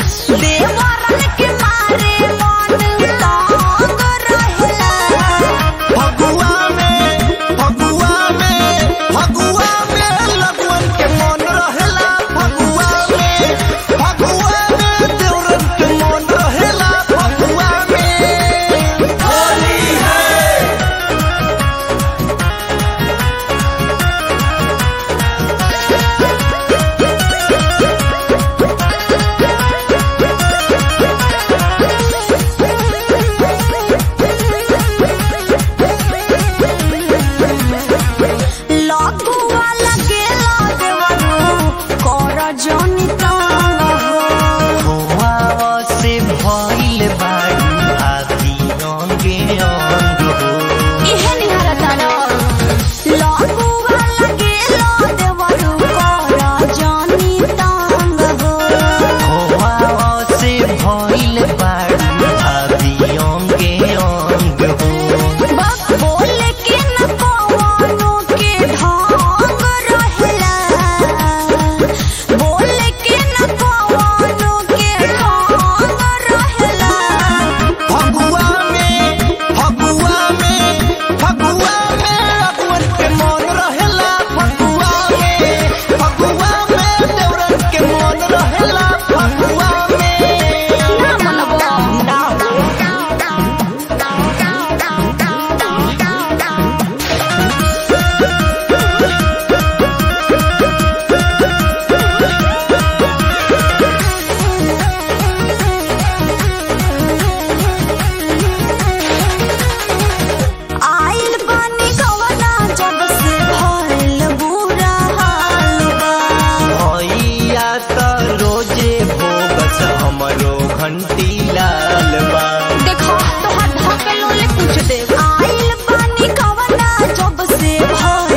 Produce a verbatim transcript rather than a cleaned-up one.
देवरन के मारे मन तंग रहेला। फगुआ में फगुआ में फगुआ में लगवन के मन रहेला। फगुआ में फगुआ में देवरन के मन रहेला। फगुआ में होली है। लकुआ लगेला देवरू कर जनी तंग हो। खोआ से भइल बाड़ी आदि अंगे अंग हो। इहे निहारा तारा लकुआ लगेला देवरू कर जनी तंग हो। खोआ से भइल बाड़ी आदि अंगे अंग हो। बक बोले के न कवनो के ढंग रहेला। बोले के न कवनो के ढंग रहेला। फगुआ में फगुआ में फगुआ में लगवन के मन रहेला। फगुआ में फगुआ में देवरन के मन रहेला। फगुआ में ना मनबो ना आइल बानी कवना जब से भइल बुरा हाल बा। भैया त रोजे भोगस हमरो घंटी लाल बा। देखो तोहार धकेलो ले पूछ दे। आइल बानी कवना जब से भइल